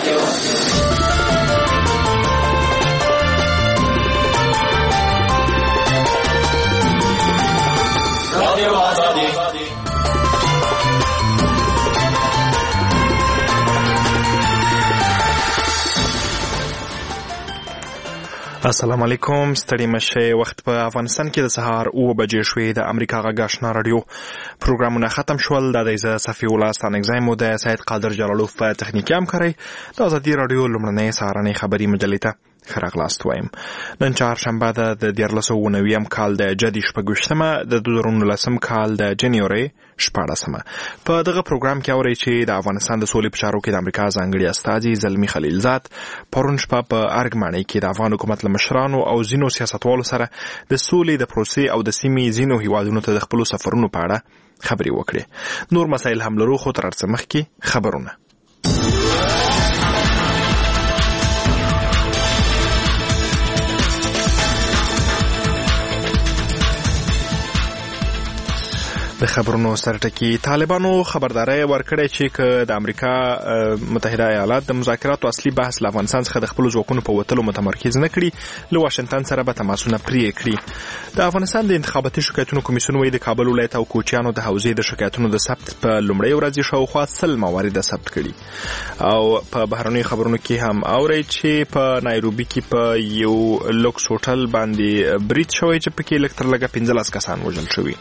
السلام علیکم. ستړي مشه. وخت په افغانستان کې د سهار 9 بجې شوې. د امریکا غږ آشنا رادیو پروګرامونه ختم شول. د دې صفي الله ستانګزای مو د سید قادر جلالوف په تخنیکي همکاري د ازادي رادیو لمړنۍ سهارنۍ خبري مجلې ته خراغلاست وایم. نن چهارشنبه د 1490 کال د جدي شپږشتمه د 2019 کال د جنوري 14مه. په دغه پروګرام کې اوري چې د افغانستان د سولې په چارو کې د امریکا ځانګړي استازي زلمی خلیلزاد پرون شپه په ارګمانۍ کې د افغان حکومت له مشرانو او ځینو سیاستوالو سره د سولې د پروسې او د سیمې ځینو هیوادونو ته د خپل سفرونو په اړه خبري وکړي. نور مسایل هم لرو، خو تر څه مخکې خبرونه. د خبرونو سرټکی طالبانو خبرداري ورکړې چې د امریکا متحده ایالات د مذاکراتو اصلي بحث له افغانستان څخه د خپل ځواکونو په وتلو متمرکز نه کړي، له واشنگټن سره به تماسونه پرې کړي. د افغانستان د انتخاباتي شکایتونو کمیسیون وایي د کابل ولایت او کوچیانو د حوزې د شکایتونو د ثبت په لومړۍ ورځ شاوخوا 100 موارد ثبت کړي. او په بهرنیو خبرونو کې هم اوري چې په نایروبي کې په یو لوکس هوټل باندې برید شوی چې پکې لږ تر لږه 15 کسان وژل شوي.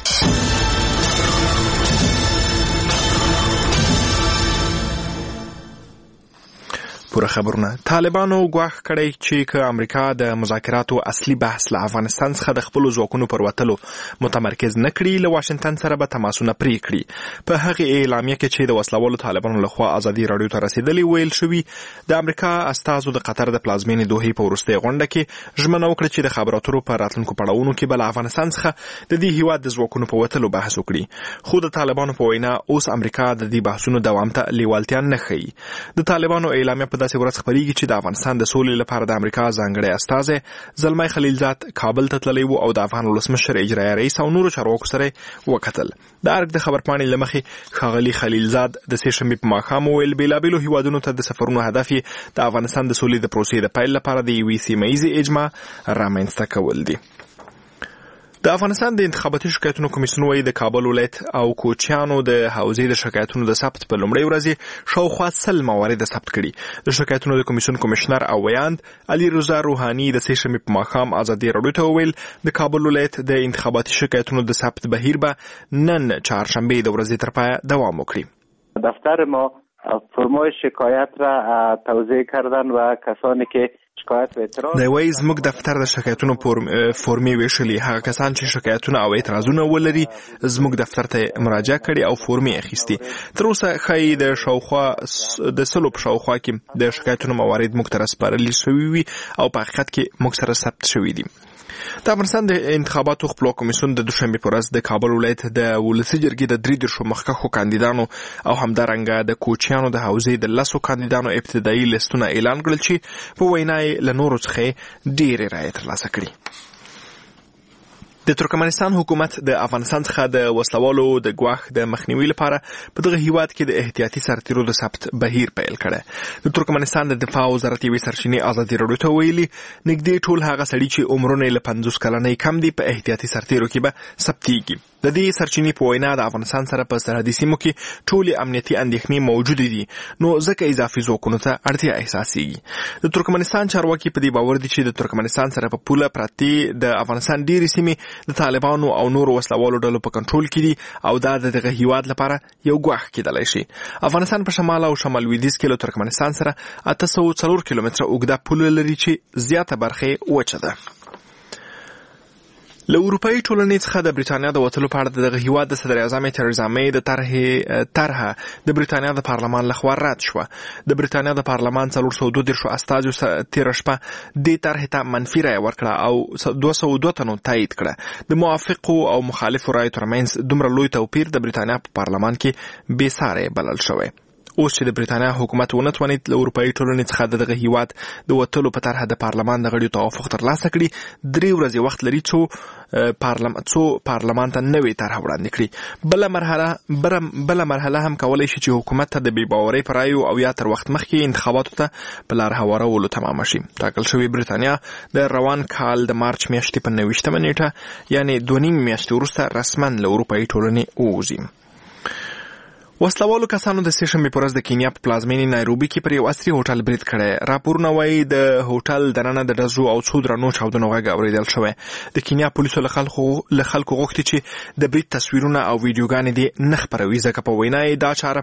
پوره خبرونه. طالبانو ګواښ کړی چې که امریکا د مذاکراتو اصلي بحث له افغانستان څخه د خپل ځواکونو پر وتلو متمرکز نه کړي، له واشنگټن سره به تماسونه پرې کړي. په هغه اعلامیه کې چې د وسلوالو طالبانو لخوا ازادي رادیو ته رسیدلی ویل شوی، د امریکا استازو د قطر د پلازمینې دوحې په وروستۍ غونډه کې ژمنه وکړه چې د خبرو اترو په راتلونکو پړاوونو کې به له افغانستان څخه د دې هیواد د ځواکونو په وتلو بحث وکړي. خو د طالبانو په وینا اوس امریکا د دې بحثونو دوام ته لیوالتیا نه ښیي. د طالبانو اعلامیه په داسې ورځ خپرېږي چې د افغانستان د سولې لپاره د امریکا ځانګړی استازی زلمی خلیلزاد کابل ته تللی و او د افغان ولسمشر اجرایي رئیس او نورو چارواکو سره وکتل. د ارګ د خبرپاڼې له مخې ښاغلي خلیلزاد د سې شنبې په ماښام وویل بېلابېلو هیوادونو ته د سفرونو هدف یې د افغانستان د سولې د پروسې د پیل لپاره د یوې سیمه ییزې اجماع رامنځته کول دي. د افغانستان د انتخاباتي شکایتونو کمیسیون وایي د کابل ولایت او کوچیانو د حوزې د شکایتونو د ثبت په لومړۍ ورځ شاوخوا 100 موارد ثبت کړي. د شکایتونو د کمیسیون کمشنر او ویاند علي رضا روحاني د سې شنبې په ماښام ازادي رادیو ته وویل د کابل ولایت د انتخاباتي شکایتونو د ثبت بهیر به نن چهارشنبه د ورځې تر پایه دوام وکړي. دفتر ما فرمای شکایت را توضیح کردن و کسانی که شکایت و اعتراض د وایي زموږ دفتر د شکایتونو فورمې ویشلې. هغه کسان چې شکایتونه او اعتراضونه ولري زموږ دفتر ته مراجعه کړي او فورمې اخیستي. تر اوسه ښایي د شاوخوا د 100 په شاوخوا کې د شکایتونو موارد موږ ته رسپارل شوي وي او په حقیقت کې موږ سره ثبت شوي دي. د افغانستان د انتخاباتو خپلواک کمیسیون د دوشنبه په ورځ د کابل ولایت د ولسي جرګې د 33 مخکښو کاندیدانو او همدارنګه د کوچیانو د حوزې د 10 کاندیدانو ابتدایي لیستونه اعلان کړل چې په وینا یې له نورو څخه ډېرې رایې ترلاسه کړي. د ترکمنستان حکومت د افغانستان څخه د وسلوالو د ګواښ د مخنیوي لپاره په دغه هیواد کې د احتیاطي سرتیرو د ثبت بهیر پیل کړی. د ترکمنستان د دفاع وزارت یوې سرچینې ازادي رادیو ته ویلي نږدې ټول هغه سړي چې عمرونه له 50 کلنۍ کم دي په احتیاطي سرتیرو کې به ثبتېږي. د دې سرچینې په وینا د افغانستان سره په سرحدي سیمو کې ټولې امنیتي اندېښنې موجودې دي، نو ځکه اضافي ځواکونو ته اړتیا احساسېږي. د ترکمنستان چارواکي په دې باور دي چې د ترکمنستان سره په پوله پرتې د افغانستان ډېرې سیمې د طالبانو او نورو وسلوالو ډلو په کنټرول کې دي او دا د دغه هیواد لپاره یو ګواښ کېدلی شي. افغانستان په شمال او شمال لویدیځ کې له ترکمنستان سره 804 کیلومتره اوږده پوله لري چې زیاته برخه وچه ده. له اروپایي ټولنې څخه د بریتانیا د وتلو په اړه دغه هیواد د صدر اعظم تریزا مې د طرحه د بریتانیا د پارلمان لخوا رد شوه. د بریتانیا د پارلمان 432 استازو تېره شپه دې طرحې ته منفي رایه ورکړه او 202 تنو تایید کړه. د موافقو او مخالفو رایو ترمنځ دومره لوی توپیر د بریتانیا په پارلمان کې بې ساري بلل شوی. اوس چې د برېټانیا حکومت ونه توانید له اروپایي ټولنې څخه دغه هیواد د وتلو په طرحه د پارلمان د غړیو توافق ترلاسه کړي 3 ورځې وخت لري څو پارلمان ته نوې طرحه وړاندې کړي. بله مرحله هم کولای شي چې حکومت ته د بې باورۍ په رایو او یا تر وخت مخکې انتخاباتو ته په لار هوارولو تمامه شي. ټاکل شوې برېټانیا د روان کال د مارچ میاشتې په 29مه نیټه یعنې 2.5 میاشتې وروسته رسما له اروپایي ټولنې ووځي. وسلوالو کسانو د سېشنبې په ورځ د کینیا په پلازمینې نایروبي کې پر یو عصري هوټل برید کړی. راپورونه وایي د هوټل دننه د ډزو او څو درنو چاودنو غږ اورېدل شوی. د کینیا پولیسو له خلکو غوښتي چې د برید تصویرونه او ویډیوګانې دې نه خپروي ځکه په وینا یې دا چاره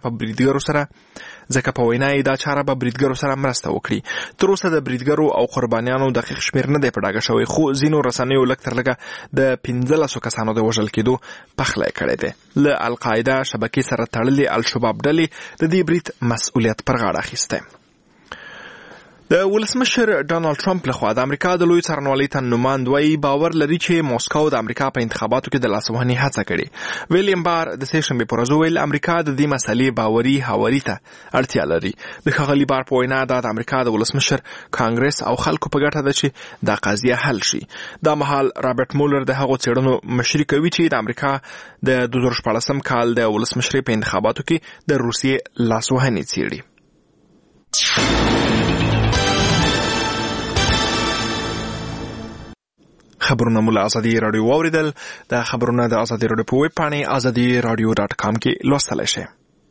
به بریدګرو سره مرسته وکړي. تر اوسه د بریدګرو او قربانیانو دقیق شمیر نه دی په ډاګه شوی، خو ځینو رسنیو لږ تر لږه د 15 کسانو د وژل کېدو پخلی کړی دی. له القاعده شبکې سره تړلې الشباب ډلې د دې برید مسؤلیت پر غاړه اخیستی. د ولسمشر ډانلډ ټرمپ لخوا د امریکا د لوی څارنوالۍ ته نماند وایي باور لري چې موسکو د امریکا په انتخاباتو کې د لاسوهنې هڅه کړې. ویلیم بار د سېشنبې په ورځ وویل امریکا د دې مسلې باوري هواري ته اړتیا لري. د ښاغلي بار په وینا دا د امریکا د ولسمشر، کانګرس او خلکو په ګټه ده چې دا قضیه حل شي. دا مهال رابرټ مولر د هغو څېړنو مشري کوي چې د امریکا د 2014 کال د ولسمشرۍ په انتخاباتو کې د روسیې لاسوهنې څېړي. خبرونه مو له ازادي راډیو واوریدل. دا خبرونه د ازادي راډیو په ویب پاڼې azadiradio.com کې لوستلی شئ.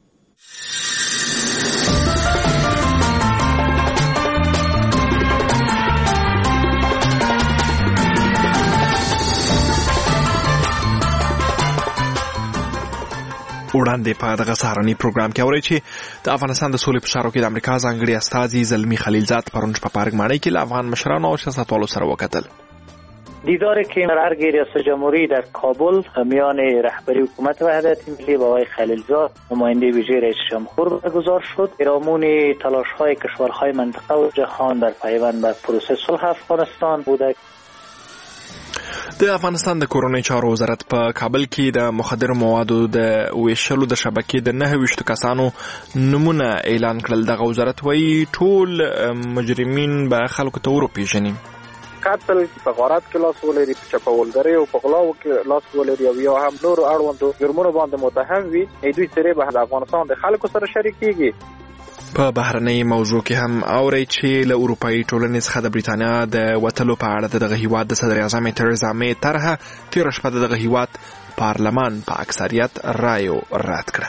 وړاندې په دغه سهارني پروګرام کې اورئ چې د افغانستان د سولې په چارو کې د امریکا ځانګړي استازي زلمي خلیلزاد پرون په پارک ماڼۍ کې له افغان مشرانو او سیاستوالو سره وکتل. دیداری که مرگ ریاست جمهوری در کابل میان رهبری حکومت وحدت ملی و آقای خلیلزاد نماینده ویژه رئیس جمهور برگزار شد. پیرامون تلاش‌های کشورهای منطقه و جهان در پیوند به پروسه صلح افغانستان بوده. د افغانستان د کورنۍ چارو وزارت په کابل کې د مخدرو موادو د ویشلو د شبکې د 29 کسانو نمونه اعلان کړل. دغه وزارت وایي ټول مجرمین به خلکو ته وروپېژني. قتل په غارت کې لاس ولري، په چپاولګرۍ او په غلاو کې لاس ولري او یا هم نور اړوندو جرمونو باندې متهم وي، دوی سره به د افغانستان د خلکو سره شریک کیږي. په بهرنۍ موضوع کې هم اورئ چې له اروپایي ټولنې څخه د برېټانیا د وتلو په اړه دغه هیواد د صدر اعظم تریزا مې طرحه تېره شپه د دغه هیواد پارلمان په اکثریت رایو رد کړه.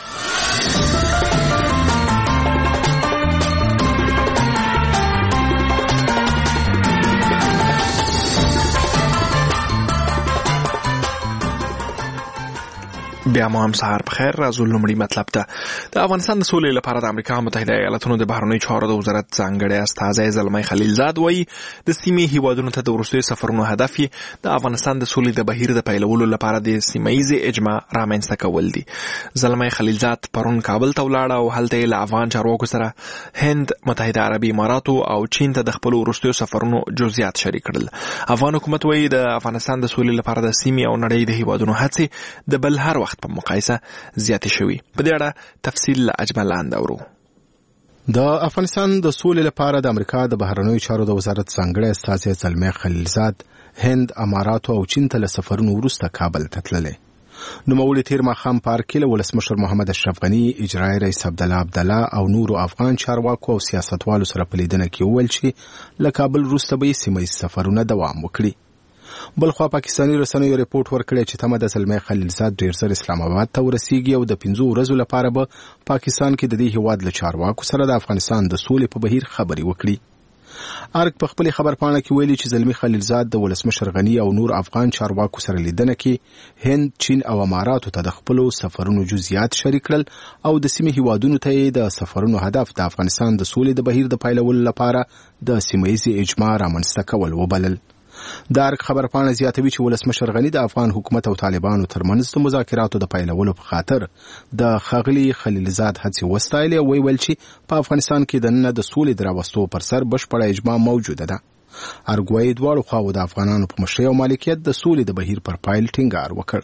بیا مو هم سهار بخیر. راځو لومړی مطلب ته. د افغانستان د سولې لپاره د امریکا متحده ایالاتونو د بهرنیو چارو د وزارت ځانګړی استازی زلمی خلیلزاد وایي د سیمې هیوادونو ته د وروستیو سفرونو هدف یې د افغانستان د سولې د بهیر د پیلولو لپاره د سیمه ییزې اجماع رامنځته کول دي. زلمی خلیلزاد پرون کابل ته ولاړ او هلته یې له افغان چارواکو سره هند، متحده عربي اماراتو او چین ته د خپلو وروستیو سفرونو جزئیات شریک کړل. افغان حکومت وایي د افغانستان د سولې لپاره د سیمې او نړۍ د هیوادونو هڅې د بل هر وخت په مقایسه زیاتې شوي. په دې اړه تفصیل له اجمل لاندې اورو. د افغانستان د سولې لپاره د امریکا د بهرنیو چارو د وزارت ځانګړی استازی زلمی خلیلزاد هند، اماراتو او چین ته له سفرونو وروسته کابل ته تللی. نوموړي تېر ماښام پارک کې له ولسمشر محمد اشرف غني، اجرایي رئیس عبدالله او نورو افغان چارواکو او سیاستوالو سره په لیدنه کې وویل چې له کابل وروسته به یې سیمه ییز سفرونه دوام وکړي. بلخوا پاکستاني رسنیو ریپورت ورکړی چې تمه د زلمی خلیلزاد ډېر ژر اسلام آباد ته ورسیږي او د 15 ورځو لپاره به پاکستان کې د دې هیواد له چارواکو سره د افغانستان د سولې په بهیر خبرې وکړي. ارګ په خپل خبرپاڼه کې ویلي چې زلمی خلیلزاد د ولسمشر غني او نور افغان چارواکو سره لیدنه کې هند، چین او اماراتو ته د خپلو سفرونو جزئیات شریک کړل او د سیمې هیوادونو ته د سفرونو هدف د افغانستان د سولې د بهیر د پیلولو لپاره د سیمه ییزې اجماع رامنځته کول وبلل. د ارګ خبرپاڼه زیاتوي چې ولسمشر غني د افغان حکومت او طالبانو ترمنځ د مذاکراتو د پیلولو په خاطر د ښاغلي خلیلزاد هڅې وستایلې او ویل چې په افغانستان کې دننه د سولې د راوستو پر سر بشپړه اجماع موجوده ده. ارګ وايي دواړو خواو د افغانانو په مشرۍ او مالکیت د سولې د بهیر پر پایل ټینګار وکړ.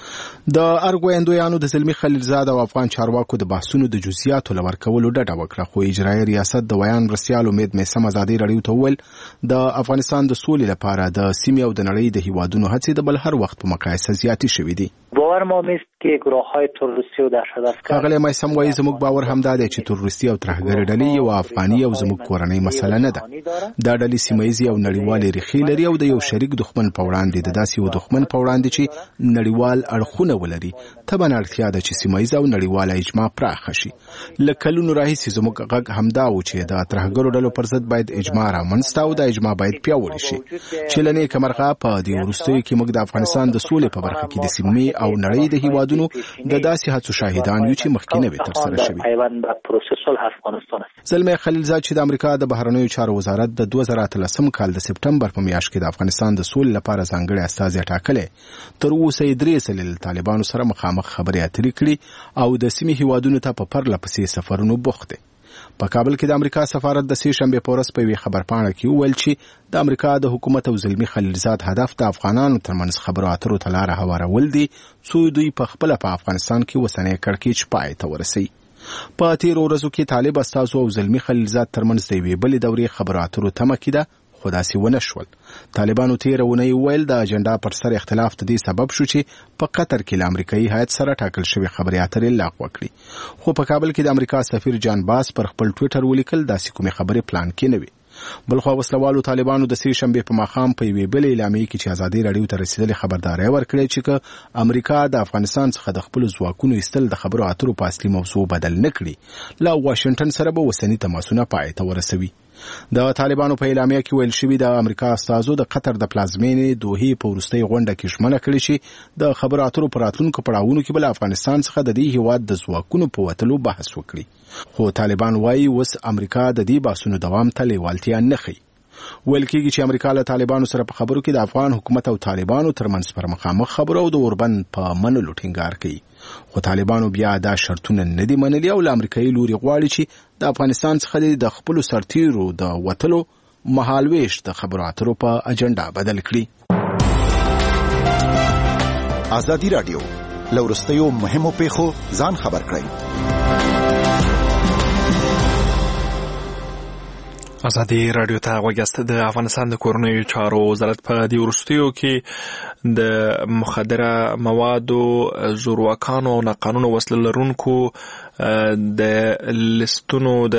د ارګویندویانو د زلمی خلیلزاد او افغان چارواکو د بحثونو د جزئیاتو لور کولو ډډه وکړه، خو اجرایي ریاست د ویان مرستیال امید میثم ازادي راډیو ته وویل د افغانستان د سولې لپاره د سیمې او د نړۍ د هیوادونو هڅې د بل هر وخت په مقایسه زیاتې شوې دي. باور ما نیست که گروه‌های تروریستی و دهشت‌افکن اغلی میثم وایي زموږ باور همدا دی چې تروریستي او ترهګري ډلې یو افغاني او زموږ کورنۍ مسله نه ده. دا ډلې سیمایي او نړیوالې ریښې لري او د یو شریک دښمن په وړاندې د داسې یو دښمن په وړاندې چې نړیوال اړخونه ولري طبعا اړتیا ده چې سیمایي او نړیواله اجماع پراخه شي. له کلونو راهیسې زموږ غږ همدا و چې د ترهګرو ډلو پر ضد باید اجماع رامنځته او د اجماع باید پیاوړې شي چې له نیکه مرغه په دې وروستیو کې موږ د افغانستان د سولې په برخه کې د سیمې او نړۍ د هیوادونو د داسې هڅو شاهدان یو چې مخکې نه وي ترسره شوي. زلمی خلیلزاد چې د امریکا د بهرنیو چارو وزارت د 2013 کال د سپټمبر په میاشت کې د افغانستان د سولې لپاره ځانګړی استازی ټاکلی، تر اوسه یې 3 ځلې له طالبانو سره مخامخ خبرې اترې کړي او د سیمې هیوادونو ته په پرله پسې سفرونو بوخت دی. په کابل کې د امریکا سفارت د سې شنبې په ورځ په یوې خبرپاڼه کې وویل چې د امریکا د حکومت او زلمی خلیلزاد هدف د افغانانو ترمنځ خبرو اترو ته لاره هوارول دي څو دوی په خپله په افغانستان کې اوسنی کړکېچ پای ته ورسوي. په تېرو ورځو کې طالب استازو او زلمی خلیلزاد ترمنځ د یوې بلې دورې خبرو اترو تمه کېده، خو داسې ونه شول. طالبانو تېره اونۍ وویل د اجنډا پر سر اختلاف د دې سبب شو چې په قطر کې له امریکایي هیات سره ټاکل شوې خبرې اترې لغوه کړي، خو په کابل کې د امریکا سفیر جان باس پر خپل ټویټر ولیکل داسې کومې خبرې پلان کې نه وي. بلخوا وسلوالو طالبانو د سې شنبې په ماښام په یوې بلې اعلامیې کې چې ازادي راډیو ته رسېدلې خبرداری ورکړې چې که امریکا د افغانستان څخه د خپلو ځواکونو ایستل د خبرو اترو په اصلي موضوع بدل نه کړي، له واشنګټن سره به اوسني تماسونه پای ته ورسوي. د طالبانو په اعلامیه کې ویل شوي د امریکا استازو د قطر د پلازمینې دوحې په وروستۍ غونډه کې ژمنه کړې چې د خبرو اترو په راتلونکو پړاوونو کې به له افغانستان څخه د دې هیواد د ځواکونو په وتلو بحث وکړي، خو طالبان وایي اوس امریکا د دې بحثونو دوام ته لیوالتیا نه ښیي. ویل کېږي چې امریکا له طالبانو سره په خبرو کې د افغان حکومت او طالبانو ترمنځ پر مخامخ خبرو او د اوربند په منلو ټینګار کوي، خو طالبانو بیا دا شرطونه نه دي منلي او له امریکایي لوري غواړي چې د افغانستان څخه د خپلو سرتیرو د وتلو مهالویش د خبرو اترو په اجنډا بدل کړي. ازادي راډیو له وروستیو مهمو پیښو ځان خبر کړئ. ازادي راډیو ته غوږیاست. د افغانستان د کورنیو چارو وزارت په دې وروستیو کې د مخدره موادو، زورواکانو او ناقانونه وسله لرونکو د لیستونو د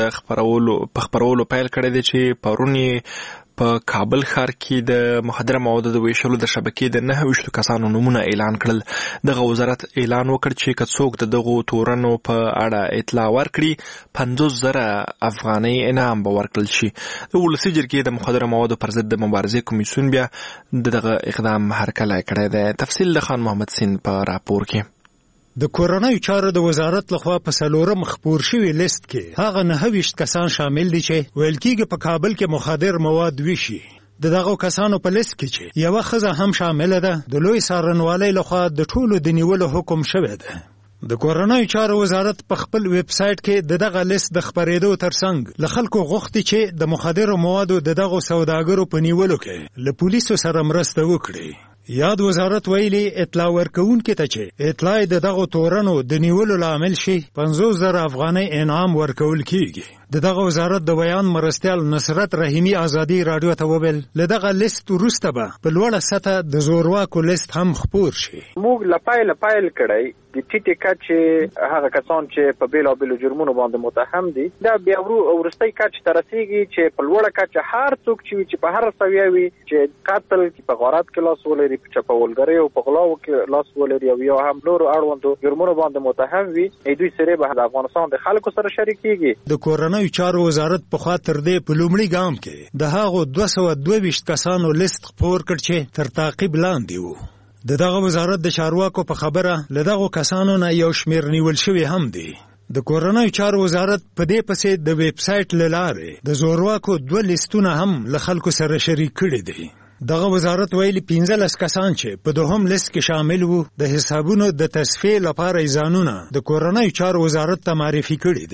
خپرولو پیل کړی دی چې پرون په کابل ښار کې د مخدره موادو د ویشلو د شبکې د 29 کسانو نومونه اعلان کړل. دغه وزارت اعلان وکړ چې که څوک د دغو تورنو په اړه اطلاع ورکړي 50,000 افغانۍ انعام به ورکړل شي. د ولسي جرګې د مخدره موادو پر ضد د مبارزې کمیسیون بیا دغه اقدام هرکلی کړی دی. تفصیل د خان محمد سین په راپور کې. د کورنیو چارو د وزارت لخوا په 4 خپور شوی لیست کې هغه 29 کسان شامل دي چې ویل کېږي په کابل کې مخدر مواد ویشي. دغه کسانو په لیست کې چې یو ښځه هم شامل ده، د لوی څارنوالۍ لخوا د ټولو د نیولو حکم شوی دی. د کورنیو چارو وزارت په خپل ویب سټ کې دغه لیست د خبرېدو ترڅنګ له خلکو غوښتي چې د مخدر موادو دغه سوداګرو په نیولو کې له پولیسو سره مرسته وکړي. یاد وزارت ویلي اطلاع ورکوونکي ته چې اطلاع د دغه تورنو د نیولو لامل شي 50,000 افغانۍ انعام ورکول کیږي. دغه وزارت د بیان مرستیال نصرت رحیمی ازادي راډیو ته وویل له دغه لیست وروسته به په لوړه سطح د زورواکو لیست هم خپور شي. موږ لپایل کړی د ټیټه کچې هغه کسان چې په بیلابیلو جرمونو باندې متهم دي، دا بیا ورستۍ کچې ته رسیږي چې په لوړه کچه هر څوک چې په هر سویه وي چې قتل کې په غارت کې لاس ولري، په چپاولګرۍ او په غلاو کې لاس ولري او یا هم نور اړوندو جرمونو باندې متهم وي، دوی سره به د افغانستان د خلکو سره شریکيږي. د کورنیو چارو وزارت په خاطر دې په لومړي ګام کې د هغو 222 کسانو لیست خپور کړ چې تر تعقیب لاندې وو. دغه وزارت د چارواکو په خبره له دغه کسانو نه یو شمیر نیول شوی هم دی. د کورنیو چارو وزارت په دې پسې د ویب سټ لاره د زورواکو 2 لیستونه هم له خلکو سره شریک کړي دي. دغه وزارت ویلي 15 کسان چې په دوهم لیست کې شامل وو د حسابونو د تصفیه لپاره ځانونه د کورنیو چارو وزارت ته معرفي کړي دي.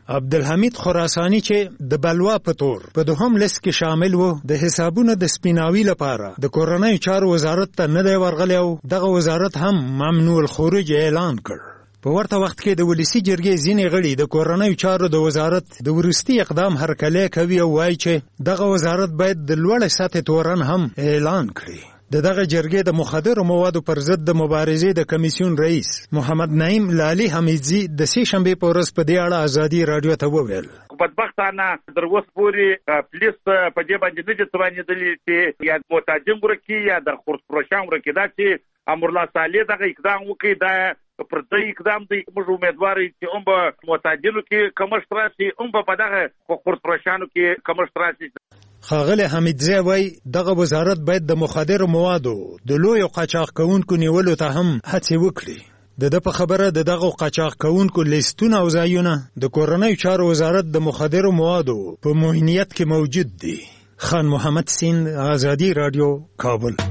عبدالحمید خراسانی چې د بلوا په تور په دوهم لیست کې شامل و د حسابونو د سپیناوي لپاره د کورنۍ چارو وزارت ته نه دی ورغلی او دغه وزارت هم ممنوع الخروج اعلان کړ. په ورته وخت کې د ولسی جرګې ځینې غړي د کورنۍ چارو د وزارت د وروستي اقدام هرکلی کوي او وایي چې دغه وزارت باید د لوړې سطحې تورن هم اعلان کړي. دغه جرګې د مخدرو موادو پر ضد د مبارزې د کمیسیون رئیس محمد نعیم لالي حمیدزي د سې شنبې په ورځ په دې اړه ازادي رادیو ته وویل بدبختانه در اوس پورې پولیس په دې باندې نه دي توانېدلي چې یا معتادین ورکړي یا د خورسپروشان ورکړي. دا چې امرالله صالح دغه اقدام وکړي دا پر دې اقدام دی موږ امیدوار یو چې په معتادینو کې کمښت راشي په دغه خورسپروشانو کې کمښت راشي. ښاغلی حمیدزی وایي دغه وزارت باید د مخدرو موادو د لویو قاچاق کوونکو نیولو ته هم هڅې وکړي. د ده په خبره د دغه قاچاق کوونکو لیستونه او ځایونه د کورنیو چارو وزارت د مخدرو موادو په معاینت کې موجود دي. خان محمد سین، آزادی رادیو، کابل.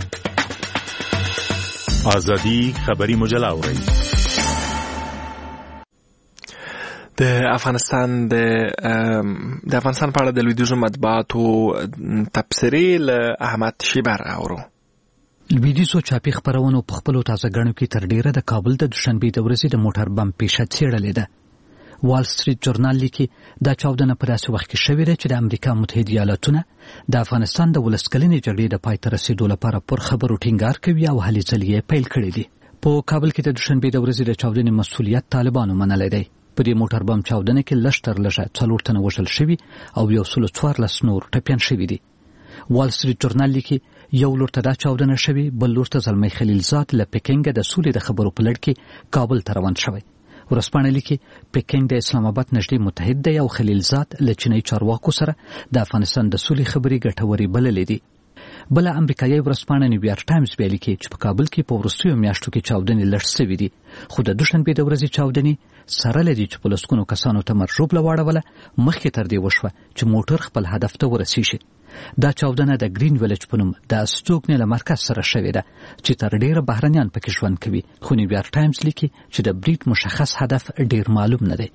آزادی خبری مجله اورئ. د افغانستان په اړه د لویدیځو مطبوعاتو تبصرې له احمد شیبر اورو. لویدیځو چاپي خپرونو په خپلو تازه ګڼو کې تر ډیره د کابل د دوشنبې د ورځې د موټر بم پیښه څېړلې ده. وال سټریټ جورنال لیکي دا چاودنه په داسې وخت کې شوې ده چې د امریکا متحده ایالاتونه د افغانستان د ولسکلنې جګړې د پای ته رسېدو لپاره پر خبرو ټینګار کوي او هلې ځلې یې پیل کړي دي. په کابل کې د دوشنبې د ورځې د چاودنې مسؤلیت طالبانو منلی دی. په دې موټر بم چاودنه کې لږ تر لږه 4 تنه وژل شوي او 114 نور ټپیان شوي دي. وال سټریټ جورنال لیکي یو لور ته دا چاودنه شوي، بل لور ته زلمی خلیلزاد له پکینګ د سولې د خبرو په لړ کې کابل ته روان شوی. ورځپاڼه لیکي پکینګ د اسلام آباد نږدې متحد دی او خلیلزاد له چینی چارواکو سره د افغانستان د سولې خبرې ګټورې بللې دي. بله امریکایي ورځپاڼه نیویارک ټایمز بیا لیکي چې په کابل کې په وروستیو میاشتو کې چاودنې لږ سوي دي، خو د دوشنبې د ورځې چاودنې سره لدی چې په لسګونو کسانو ته مرژوبله واړوله مخکې تر دې وشوه چې موټر خپل هدف ته ورسیږي. دا چاودنه د گرین ویلج په نوم د استوګنې له مرکز سره شوې ده چې تر ډیره بهرنیان پکې ژوند کوي، خو نیویارک ټایمز لیکي چې د بریټ مشخص هدف ډیر معلوم نه دی.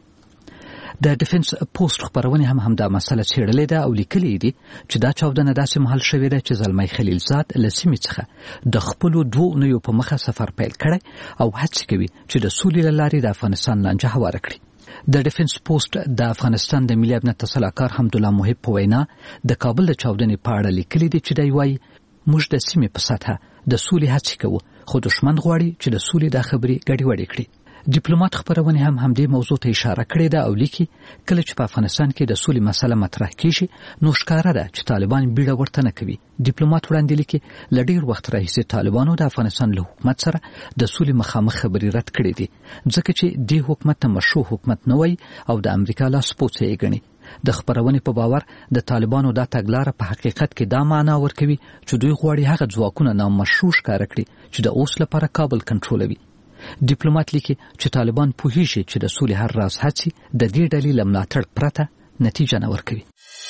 د ډیفنس پوسټ خبرونه هم دا مسله څېړلې ده او لیکلي دي چې دا چاودنه داسې مهال شوې ده چې زلمی خلیلزاد له سیمې څخه د خپلو 2 اونیو په مخه سفر پیل کړی او هڅې کوي چې د سولې له لارې د افغانستان لانجه هواره کړي. د ډیفنس پوسټ د افغانستان د ملي امنیت سلاکار حمدالله محب په وینا د کابل د چاودنې په اړه لیکلي دي چې دی وایي موږ د سیمې په سطحه د سولې هڅې کوو، خو دښمن غواړي چې د سولې دا خبرې ګډوډې کړي. ډیپلوماټ خبرونه هم همدې موضوع ته اشاره کړې ده او لیکي کله چې په افغانستان کې د سولې مسله مطرح کیږي نو ښکاره ده چې طالبان بیړه ورته نه کوي. ډیپلوماټ وړاندې لیکي له ډیر وخت راهیسې طالبانو د افغانستان له حکومت سره د سولې مخامخ خبرې رد کړې دي ځکه چې دې حکومت ته مشروع حکومت نه وایي او د امریکا لاسپوڅی یې ګڼي. د خبرونې په باور د طالبانو دا تګلاره په حقیقت کې دا معنا ورکوي چې دوی غواړي هغه ځواکونه نامشروع ښکاره کړي چې د اوس لپاره کابل کنټرولوي. ډیپلوماټ لیکي چې طالبان پوهیږي چې د سولې هر راز هڅې د دې ډلې له ملاتړ پرته نتیجه نه ورکوي.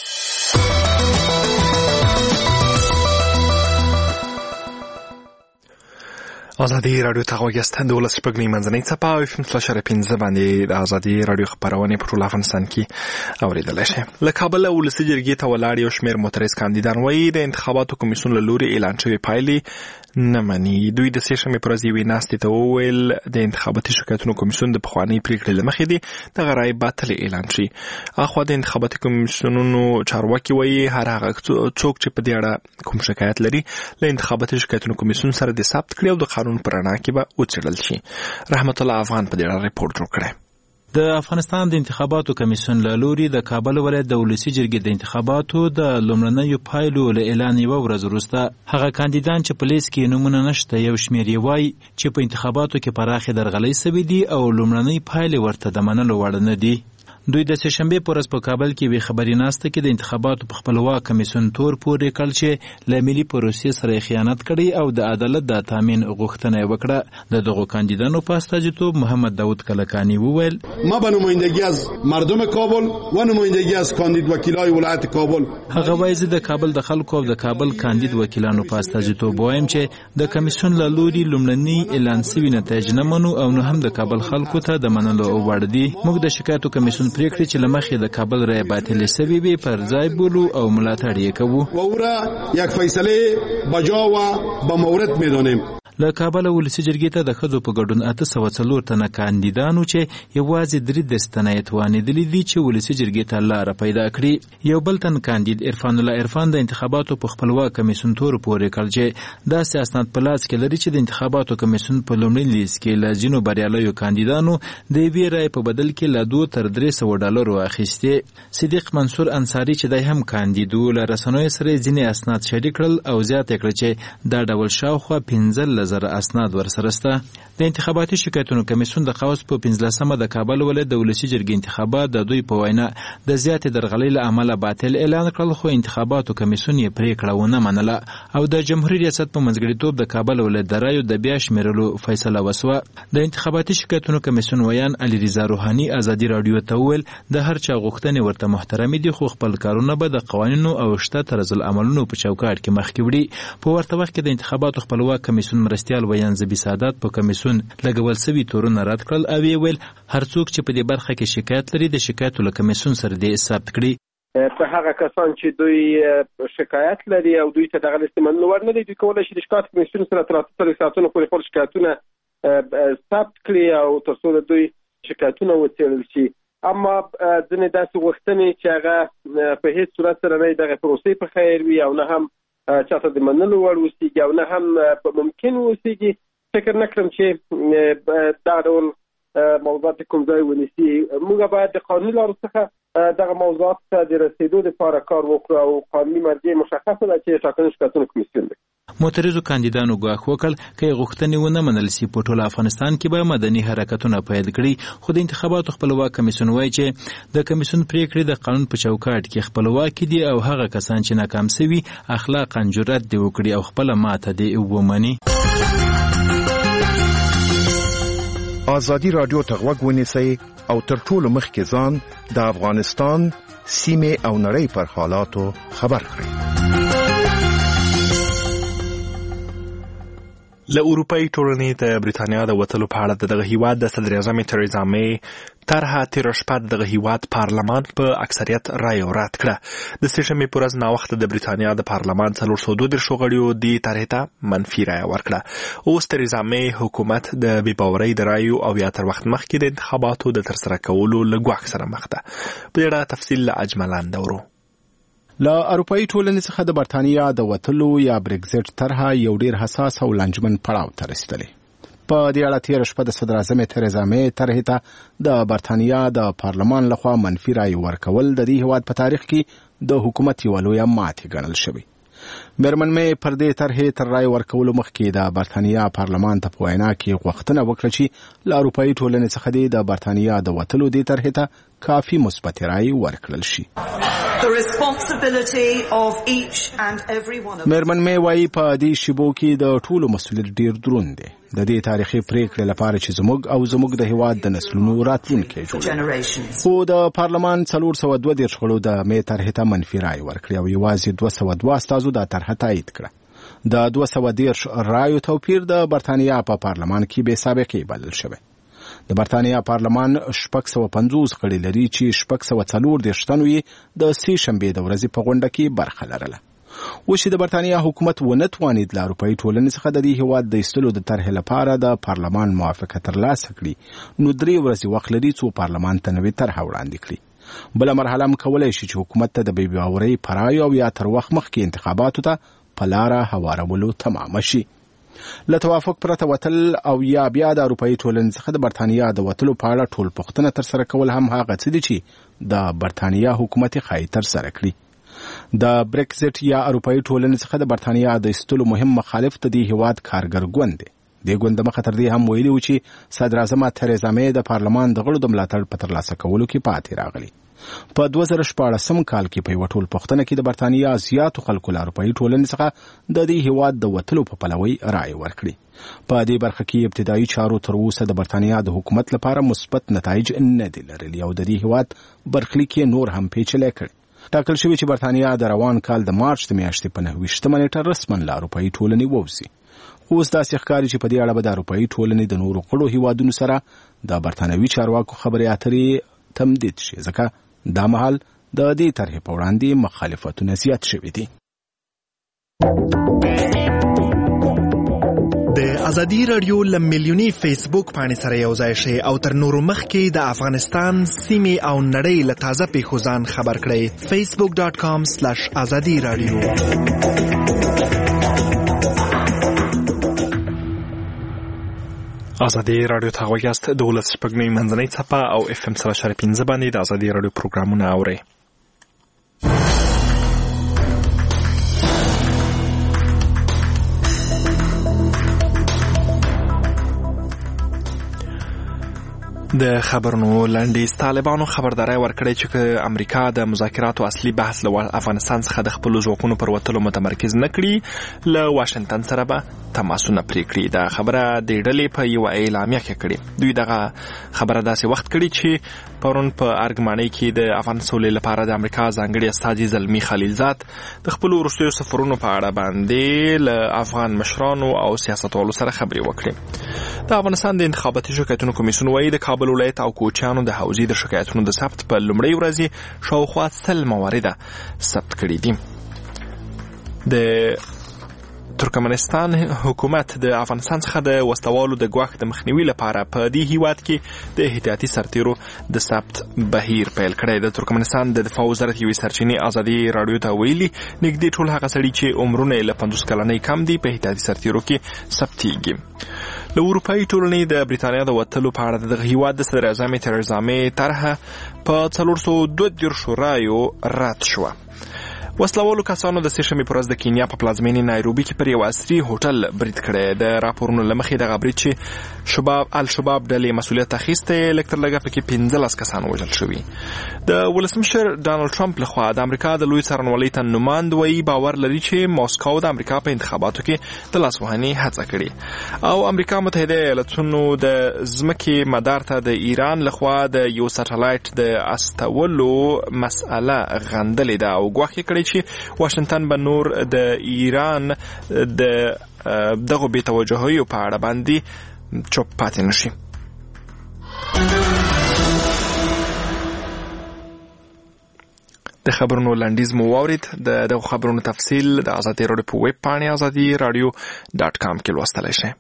آزادی رادیو ته غوږ یاست. د 12 منځنۍ څپه او FM 3.5 باندې د آزادی رادیو خبرونه په ټول افغانستان کې اوریدلای شئ. له کابل ولسی جرګې ته ولاړ یو شمېر معترض کاندیدان وایي د انتخاباتو کمیسیون له لوري اعلان شوی پایلې نه مني. دوی د سې شنبې پر ورځ یوې ناستې ته وویل د انتخاباتي شکایتونو کمیسیون د پخوانۍ پریکړې له مخې دی دغه رایې باطلې اعلان شي. اخوا د انتخاباتي کمیسیونونو چارواکي وایي هر هغه څوک چې په دې اړه کوم شکایت لري له انتخاباتي شکایتونو کمیسیون سره د ثبت کړي او د قانون پر رڼا کې به وڅېړل شي. رحمت الله افغان په دې اړه ریپورت جوړ کړی. د افغانستان د انتخاباتو کمیسیون له لوري د کابل ولایت د ولسی جرګې د انتخاباتو د لومړنیو پایلو له اعلان یوه ورځ وروسته هغه کاندیدان چې په لیست کې نومونه نشته یو شمېر یې وایي چې په انتخاباتو کې پراخې درغلۍ سوي دي او لومړنۍ پایلې ورته د منلو وړ نه دي. دوی د سې شنبې په ورځ په کابل کې یوې خبري ناسته کې د انتخاباتو په خپلواک کمیسیون تور پورې کړ چې له ملي پروسې سره خیانت کړی او د عدالت د تامین غوښتنه وکړه. د دغو کاندیدانو په استازیتوب محمد داود کلکانی وویل ما به نمایندگی از مردم کابل و نمایندگی از کاندید وکیلای ولایت کابل هغه وایي زه د کابل د خلکو او د کابل کاندید وکیلانو په استازیتوب وایم چې د کمیسیون له لوري لومړني اعلان سوي نتایج نه منو او نه هم د کابل خلکو ته د منلو وړ دي. موږ د شکایتو کمیسیون پریکړې چې لمخې د کابل رای باطل شوی وي پر ځای بولو او ملاتړ یې کوو و او را یک فیصله بجا و با مورد میدانیم. له کابل ولسی جرګې ته د ښځو په ګډون 804 تنه کاندیدانو چې یوازې 3 تنه یې توانېدلي دي چې ولسی جرګې ته لاره پیدا کړي. یو بل تن کاندید عرفان الله عرفان د انتخاباتو په خپلواک کمیسیون تور پورې کړ چې داسې اسناد په لاس کې لري چې د انتخاباتو کمیسیون په لومړي لیست کې له ځینو بریالیو کاندیدانو د یوې رایې په بدل کې له $2 تر $300 اخیستې. صدیق منصور انصاری چې دی هم کاندید و له رسنیو سره ځینې اسناد شریک کړل او زیاته کړه چې دا ډول شاوخوا 15,000 اسناد ورسره شته. د انتخاباتي شکایتونو کمیسیون د قوس په 15مه د کابل ولایت د ولسی جرګې انتخابات د دوی په وینا د زیاتې درغلۍ له امله باطل اعلان کړل، خو انتخاباتو کمیسیون یې پریکړه ونه منله او د جمهوریت ریاست په منځګړیتوب د کابل ولایت د رایو د بیا شمیرلو فیصله وسوه. د انتخاباتي شکایتونو کمیسیون ویان علي رضا روحاني ازادي رادیو ته وویل د هر چا غوښتنې ورته محترمې دي، خو خپل کارونه به د قوانینو او شته طرز العملونو په چوکاټ کې مخکې وړي. په ورته وخت کې د انتخاباتو خپلواک کمیسیون مرستیال ویان زبی سعادت په کمیسیون لګول سوي تورونه رد کړل او یې ویل هر څوک چې په دې برخه کې شکایت لري د شکایتو له کمیسیون سره دې ثبت کړي. په هغه کسان چې دوی شکایت لري او دوی ته دغه استعمال ور نه دي، دوی کولای شي د شکایت کمیسیون سره تر 48 ساعتونو پورې خپل شکایتونه ثبت کړي او تر څو د دوی شکایتونه وڅېړل شي. اما ځینې داسې غوښتنې چې هغه په هیڅ صورت سره نه دغه پروسې په خیر وي او نه هم چاته د منلو وړ اوسېږي او نه هم ممکن اوسېږي، فکر نه کړم چې دا ډول موضوعات کوم ځای ونیسي. موږ باید د قانوني لارو څخه دغه موضوعات ته د رسیدو لپاره کار وکړو او قانوني مرجع مشخصه ده چې ټاکنو شکایتونو کمیسیون دی. معترضو کاندیدانو ګواښ وکړ که غوښتنې ونه منل شي په ټول افغانستان کې به مدني حرکتونه پیل کړي، خو د انتخاباتو خپلواک کمیسیون وایي چې د کمیسیون پریکړې د قانون په چوکاټ کې خپلواک دي او هغه کسان چې ناکام شوي اخلاقاً جرأت دې وکړي او خپله ماته دې ومني. آزادي رادیو ته غوږ ونیسئ او تر ټولو مخکې ځان د افغانستان سیمې او نړۍ پر حالاتو خبر کړئ. له اروپایي ټولنې د بریتانیا د وتلو په اړه دغه هیواد د صدر اعظم تریزا مې طرحه تېره شپه دغه هیواد پارلمان په اکثریت رایو رد کړه. د سه‌شنبې په ورځ ناوخته د بریتانیا د پارلمان 432 غړیو دې طرحې ته منفي رایه ورکړه. اوس تریزا مې حکومت د بې باورۍ د رایو او یا تر وخت مخکې د انتخاباتو د ترسره کولو له ګواښ سره مخ ده. په دې اړه تفصیل له اجملان دورو. له اروپایي ټولنې څخه د برتانیا د وتلو یا برگزټ طرحه یو ډیر حساس او لنجمن پړاو ته رسیدلی. په دې اړه تېره شپه د صدر اعظم تریزا مې طرحې ته د برتانیا د پارلمان لخوا منفي رایې ورکول د دې هیواد په تاریخ کې د حکومت یوه لویه ماتې ګڼل شوې. میرمن مې پر دې طرحې تر رایې ورکولو مخکې د برتانیا پارلمان ته په وینا کې غوښتنه وکړه چې له اروپایي ټولنې څخه دې د برتانیا د وتلو دې طرحې ته کافي مثبتې رایې ورکړل شي. میرمن مې وایي په دې شیبو کې د ټولو مسؤلیت ډیر دروند دی، د دې تاریخي پریکړې لپاره چې زموږ د هیواد د نسلونو راتلونکی جوړوي. خو د پارلمان 432 غړو د مې طرحې ته منفي رایې ورکړې او یوازې 202 استازو دا طرحه تایید کړه. د 213 رایو توپیر د برتانیا په پارلمان کې بې سابقې بلل شوی. د برتانیا پارلمان 650 غړي لري چې 640 تنو یې د سه‌شنبې د ورځې په غونډه کې برخه لرله. اوس د برتانیا حکومت ونه توانید له اروپایي ټولنې څخه د دې هیواد د ایستلو د طرحې لپاره د پارلمان موافقه ترلاسه کړي، نو 3 ورځې وخت لري څو پارلمان ته نوې طرحه وړاندې کړي. بله مرحله هم کولی شي چې حکومت ته د بې باورۍ په رایو او یا تر وخت مخکې انتخاباتو ته په لاره هوارولو تمامه شي. له توافق پرته وتل او یا بیا د اروپایي ټولنې څخه د برتانیا د وتلو په اړه ټول پوښتنه ترسره کول هم هغه څه دي چې د برتانیا حکومت ښایي ترسره کړي. د برگزټ یا اروپایي ټولنې څخه د برتانیا د ایستلو مهم مخالف د دې هیواد کارګر ګوند دی. دې ګوند مخه تر دې هم ویلي و چې صدر اعظم تریزا مې د پارلمان د غړو د ملاتړ په ترلاسه کولو کې پاتې راغلی. په 2014 کال کې په یو ټول پوښتنه کې د برتانیا زیاتو خلکو له اروپایي ټولنې څخه د دې هیواد د وتلو په پلوي رایې ورکړي. په دې برخه کې ابتدایي چارو تر اوسه د برتانیا د حکومت لپاره مثبت نتایج نه دي لرلي او د دې هیواد برخلیک یې نور هم پیچلی کړی. ټاکل شوی چې برتانیا د روان کال د مارچ د میاشتې په 9 نیټه رسما له اروپایي ټولنې ووځي. اوس داسې ښکاري چې په دې اړه به د اروپایي ټولنې د نورو غړو هیوادونو سره د برتانوي چارواکو خبرې اترې تمدید شي، ځکه دا مهال د دې طرحې په وړاندې مخالفتونه زیات شوي دي. د ازادي رادیو لملیونی فیسبوک باندې سره یو ځای شي او تر نورو مخکې د افغانستان سیمې او نړۍ له تازه پیښو ځان خبر کړئ. facebook.com/azadi radio. ازادي رادیو ته غوږیاست. د 12 منځنۍ څپه او FM 3.5 باندې د ازادي رادیو پروګرامونه اورئ. د خبرونو لنډیز. طالبانو خبرداري ورکړې چې امریکا د مذاکراتو اصلي بحث له افغانستان څخه د خپل ځواکونو پر وتلو متمرکز نه کړي، له واشنگټن سره به تماسونه پرې کړي. دا خبره د ډلې په یو اعلامیه کې کړې. دوی دغه خبره داسې وخت کړي چې پرون په ارګمانۍ کې د افغان سولې لپاره د امریکا ځانګړي استازي زلمی خلیلزاد د خپل وروستیو سفرونو په اړه باندې له افغان مشرانو او سیاستوالو سره خبرې وکړي. د افغانستان د انتخاباتي شکایتونو کمیسیون وايي د کابل ولایت او کوچیانو د حوزې د شکایتونو د ثبت په لومړۍ ورځ شاوخوا 100 موارد ثبت کړي دي. د ترکمنستان حکومت د افغانستان څخه د وسلوالو د ګواښ د مخنیوي لپاره په دې هیواد کې د احتیاطي سرتیرو د ثبت بهیر پیل کړی. د ترکمنستان د دفاع وزارت یوې سرچینې ازادي رادیو ته ویلي نږدې ټول هغه سړي چې عمرونه له 50 کلنۍ کم دي په احتیاطي سرتیرو کې ثبتیږي. له اروپایي ټولنې د بریتانیا د وتلو په اړه د هیواد د صدر اعظم ترزا مې طرحه په 432 رایو رد شوه. وسلوالو کسانو د سهشنبې په ورځ د کینیا په پلازمینې نایروبي کې پر یو عصري هوټل برید کړی. د راپورونو له مخې دغه برید چې الشباب ډلې مسؤلیت اخیستی، لږ تر لږه پکې 15 کسان وژل شوي. د ولسمشر ډانلډ ټرمپ لخوا د امریکا د لوی څارنوالۍ ته نماند وایي باور لري چې ماسکو د امریکا په انتخاباتو کې د لاسوهنې هڅه کړې او امریکا متحده ایالتونو د ځمکې مدار ته د ایران لخوا د یو سټلایټ د استولو مسأله غندلې ده او ګواښ یې کړی چې واشنگټن به نور د ایران د دغه بې توجهیو په اړه باندې چوپ پاتې نشي. د خبرونو لنډیز مو واورید. د خبرونو تفصیل د ازادي رادیو په ویب پاڼې azadiradio.com کې لوستلی شئ.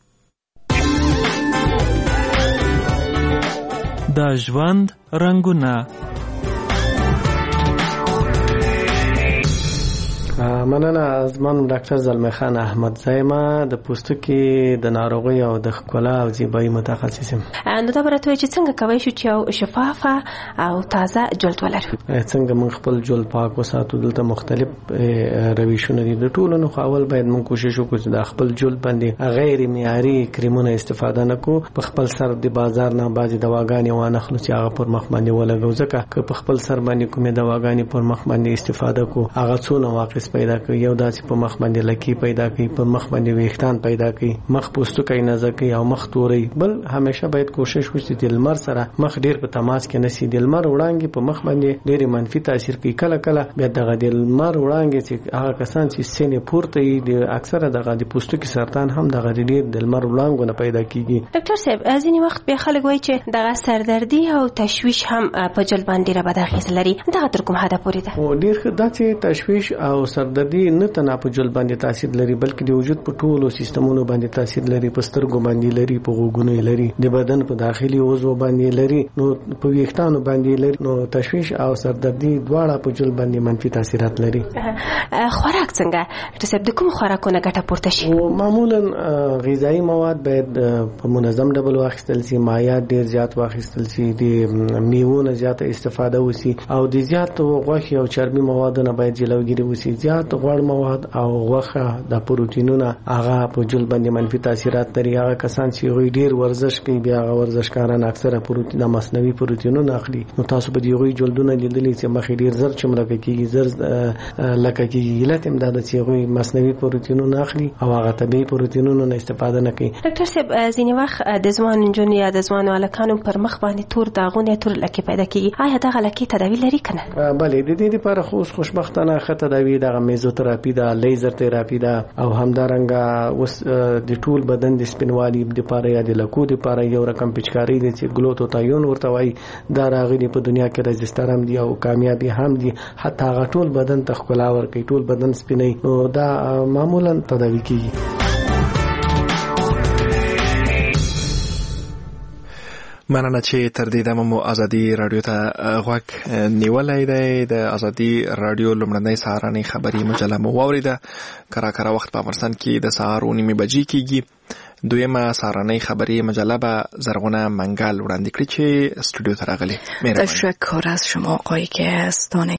د ژوند رنګونه. مننه. از من ډاکټر زلمی خان احمد زایما د پوستکي د ناروغي او د ښکلا او زیبایی متخصص یم. نو دا برته چې څنګه کوي شو چې یو شفافه او تازه جلد ولرو؟ څنګه موږ خپل جلد پاک وساتو؟ دلته مختلف رویشونه دي. د ټولو نو اول باید موږ کوشش وکړو چې د خپل جلد باندې غیر معیاري کریمونه استفاده نکو. په خپل سر د بازار نه باندې دواګانې وانه خلو چې هغه پر مخ باندې ولګو، ځکه که په خپل سر باندې کومه دواګانې پر مخ باندې استفاده کو هغه څونه واقع پیدا کوي. یو داسې په مخ باندې لکی پیدا کوي، په مخ باندې ویښتان پیدا کوي، مخ پوستکی نازکي او مخ توري. بل همیشه باید کوشش وشي چې د لمر سره مخ ډیر په تماس کې نشي. د لمر وړانګې په مخ باندې ډیر منفي تاثیر کوي. کله کله بیا دغه د لمر وړانګې چې هغه کسان چې سینې پورته یي د اکثره دغه د پوستکي سرطان هم دغه ډیر د لمر وړانګو نه پیدا کیږي. ډاکټر صاحب ځینې وخت به خلک وایي چې دغه سردردي او تشویش هم په جلد باندې را بد اغیز لري. دغه تر کوم حده پورې ده؟ او ډیر داسې تشویش او سردردي نه تنه په جلد باندې تاثیر لري، بلکې د وجود په ټولو سیستمونو باندې تاثیر لري. په سترګو باندې لري، په غوږونو لري، د بدن په داخلي عضو باندې لري، نو په ویښتانو باندې لري. نو تشویش او سردردي دواړه په جلد باندې منفي تاثیرات لري. خوراک څنګه ډاکټر د کوم خوراکونو ګټه پورته شي؟ معمولا غذایی مواد باید په منظم ډول واخیستل شي، مایعات ډیر زیات واخیستل شي، د میوو نه زیاته استفاده وشي او د زیات غوښې او چربي موادو نه باید جلوګیری وشي. زیات غوړ مواد او غوښه د پروتینونو هغه په جلد باندې منفي تاثیرات لري. هغه کسان چې غوي ډیر ورزش کوي، بیا هغه ورزشکاران اکثره پروتین مصنوعي پروتینونه اخلي. نو تاسو به دی غوي جلدونه لیدلې چې مخې ډیر زر چملکه کیږي، زر لکه کیږي. علت هم دا د چې غوي مصنوعي پروتینونه اخلي او هغه طبيعي پروتینونو نه استفاده نه کوي. ډاکټر صاحب ځینې وخت د ځوان نجونې یا د ځوان الکانو پر مخ باندې تور داغونه، تور لکې پیدا کیږي. آیا دغه لکې تداوی لري کنه؟ بله، د دې لپاره خو خوشبختانه ښه تداوی د دغه میزوتراپي ده، لیزر تراپي ده، او همدارنګه اوس د ټول بدن د سپینوالي لپاره یا د لکو لپاره یو رقم پچکاری دي چې ګلوتوتایون ورته وایي، دا راغلي په دنیا کې رجستر هم دي او کامیابی هم دي، حتی هغه ټول بدن ته ښکلا ورکوي، ټول بدن سپینوي. نو دا معمولا تداوی کیږي. مننه چې تر دې دمه مو ازادي رادیو ته غوږ نیولی دی. د ازادي رادیو لومړنۍ سهارنۍ خبري مجله مو واورېده. کره وخت په افغانستان کې د سهار 9:30 بجې کېږي. دویمه سهارنۍ خبري مجله به زرغونه منگل وړاندې کړي چې استودیو ته راغلي. تشکر از شما آقای گستان.